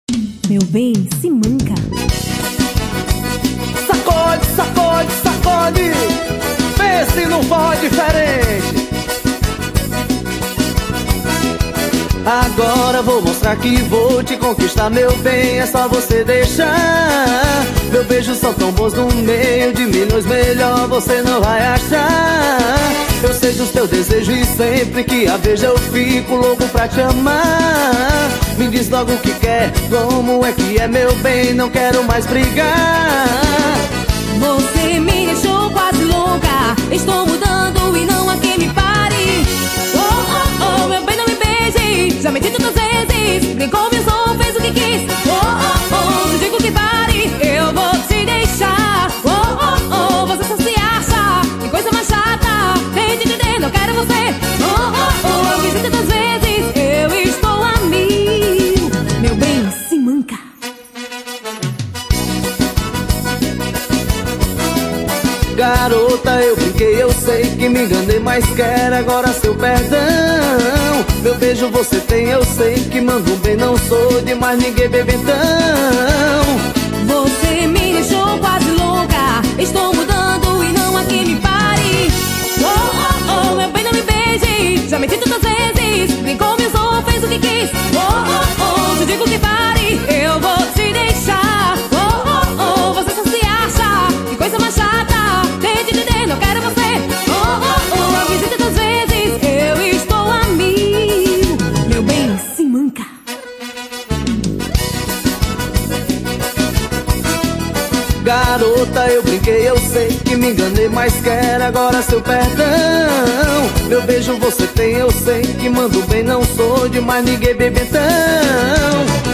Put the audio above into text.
Meu bem, se manca. Sacode, sacode, sacode. Vê se não for diferente. Agora vou mostrar que vou te conquistar, meu bem, é só você deixar. Meus beijos são tão bons no meio de milhões, melhor você não vai achar. Eu sei dos teus desejos e sempre que a vejo eu fico louco pra te amar. Me diz logo o que quer, como é que é, meu bem, não quero mais brigar. Você me deixou quase louca, estou mudando e não há quem me pare. Oh, oh, oh, meu bem, não me beije, já menti tantas vezes, brincou, me usou, fez o que quis. Oh, oh, oh, se digo que pare, eu vou te deixar. Oh, oh, oh, você só se acha, que coisa mais chata, tem de entender, não quero você. Oh, oh, oh, eu menti tantas vezes, eu estou a mil. Meu bem, se manca. Garota, eu brinquei, eu sei que me enganei, mas quero agora seu perdão. Meu beijo você tem, eu sei que mando bem, não sou de mais ninguém, bebê, então. Você me deixou quase louca, estou mudando e não há quem me pare. Oh, oh, oh, meu bem, não me beije, já menti tantas vezes, brincou, me usou, fez o que quis. Oh, oh, oh, se digo que pare, eu vou te deixar. Oh, oh, oh, você só se acha, que coisa mais chata, tente entender, não quero você. Oh, oh, oh, eu fiz tantas vezes, eu estou a mil. Meu bem, se manca. Garota, eu brinquei, eu sei que me enganei, mas quero agora seu perdão. Meu beijo você tem, eu sei que mando bem, não sou de mais ninguém, bebê, então.